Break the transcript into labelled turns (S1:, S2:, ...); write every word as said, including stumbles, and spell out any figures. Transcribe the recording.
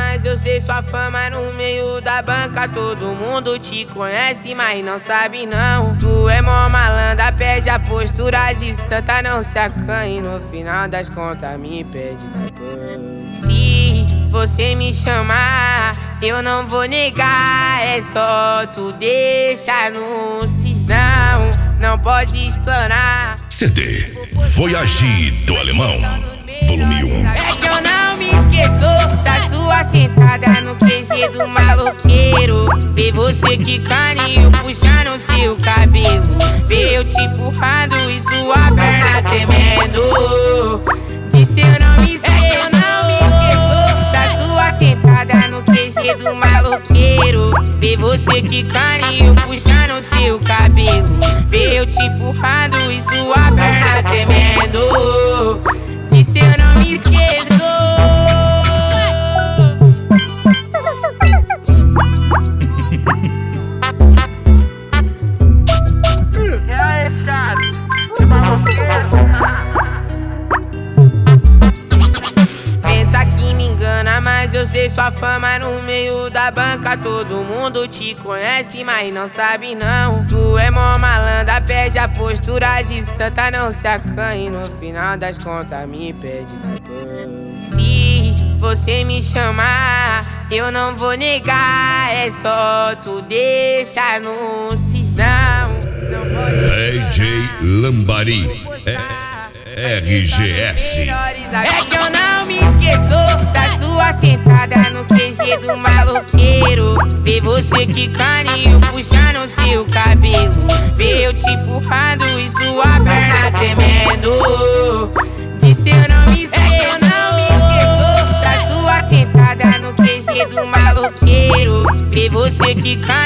S1: mas eu sei sua fama no meio da banca. Todo mundo te conhece, mas não sabe não. Tu é mó malandra, perde a postura de santa, não se acanhe. No final das contas me pede depois. Se você me chamar, eu não vou negar. É só tu deixar no sinal, não pode explanar.
S2: C D Voyage do Alemão, volume um.
S1: É que eu não me esqueço da sua sentada no Q G do maloqueiro. Vê você quicando e eu puxando seu cabelo. Vê eu te empurrando e sua perna tremendo. Disse eu não me esqueço, é que eu não me esqueço da sua sentada no Q G do maloqueiro. Vê você quicando e eu puxando seu cabelo. Vê eu te empurrando e sua perna tremendo. Disse eu não me esqueço. Pensa que me engana, mas eu sei sua fama no meio da banca. Todo mundo te conhece, mas não sabe não. Tu é mó malandra, perde a postura de santa, não se acanhe. No final das contas me pede depois. Se você me chamar, eu não vou negar. É só tu deixar no sinal, não pode
S2: D J Lambari, é R G S.
S1: É que eu não me esqueço da sua sentada no Q G do maloqueiro. Vê você quicando e eu puxando seu cabelo. Vê eu te empurrando e sua perna tremendo. Disse eu não me esqueço, é que eu não me esqueço da sua sentada no Q G do maloqueiro. Vê você quicando